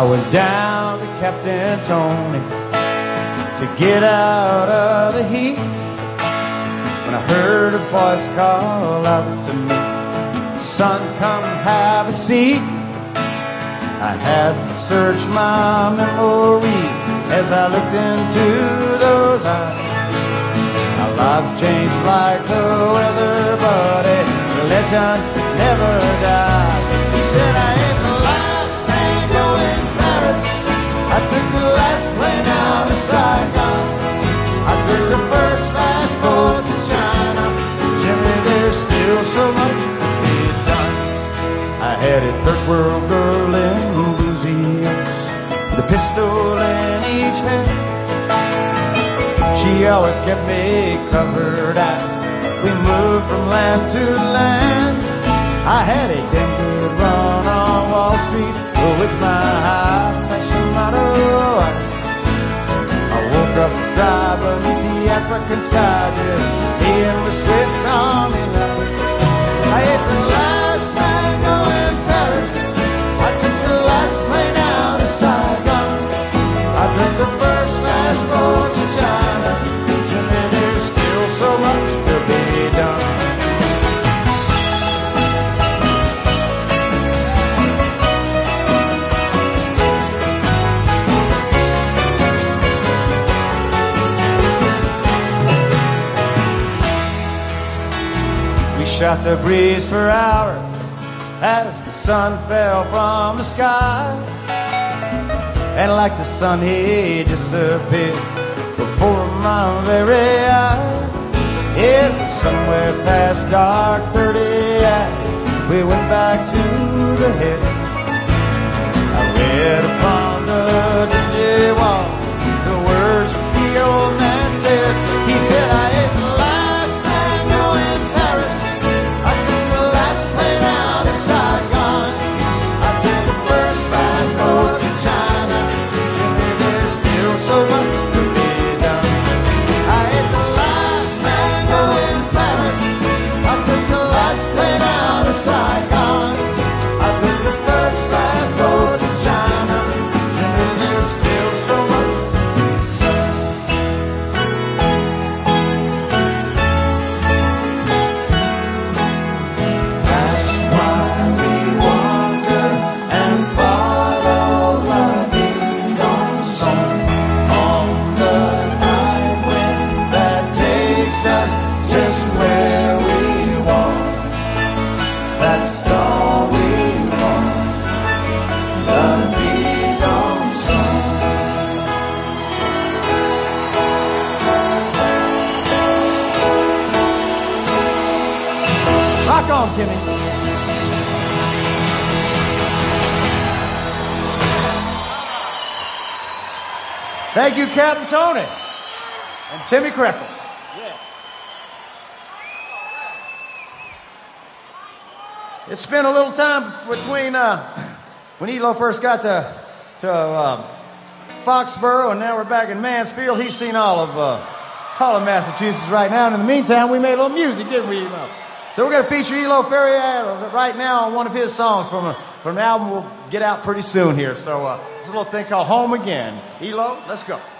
went down to Captain Tony to get out of the heat when I heard a voice call out to me, "Son, come have a seat." I had to search my memory as I looked into those eyes. Our lives changed like the weather, but a legend never died. He said, "I ain't the last tango in Paris. I took the last plane out of Saigon. I took the first fast boat to China. Jimmy, there's still so much to be done." I had a third world girl in Louisiana with a pistol in each hand. She always kept me covered as we moved from land to land. I had a damn good run on Wall Street with my high fashion motto. I woke up dry beneath the African sky, just hearing the Swiss Army knife. I ate the last mango in Paris. I took the last plane out of Saigon. I took the first fast boat to China. Jimmy, there's still so much to be done. We shot the breeze for hours as the sun fell from the sky, and like the sun he disappeared before my very eyes. It was somewhere past dark 30 as we went back to the hill. I read upon the dingy wall the words the old man said. He said, "I ate the last mango in Paris. I took the last plane out of Saigon. I took the first fast boat to China. Jimmy, there's still so much to be done." I ate the last mango in Paris. I took the last plane out of Saigon. I took the first fast boat to China. Jimmy, there's still so much. That's why we wander and follow la ding dong song on the night wind that takes us just where we want. That's all we want, la ding dong song. Rock on, Timmy. Thank you, Captain Tony and Timmy Krekel. It's been a little time between when Elo first got to Foxborough, and now we're back in Mansfield. He's seen all of Massachusetts right now. And in the meantime, we made a little music, didn't we, Elo? So we're going to feature Elo Ferriero right now on one of his songs from an album we'll get out pretty soon here. So it's a little thing called Home Again. Elo, let's go.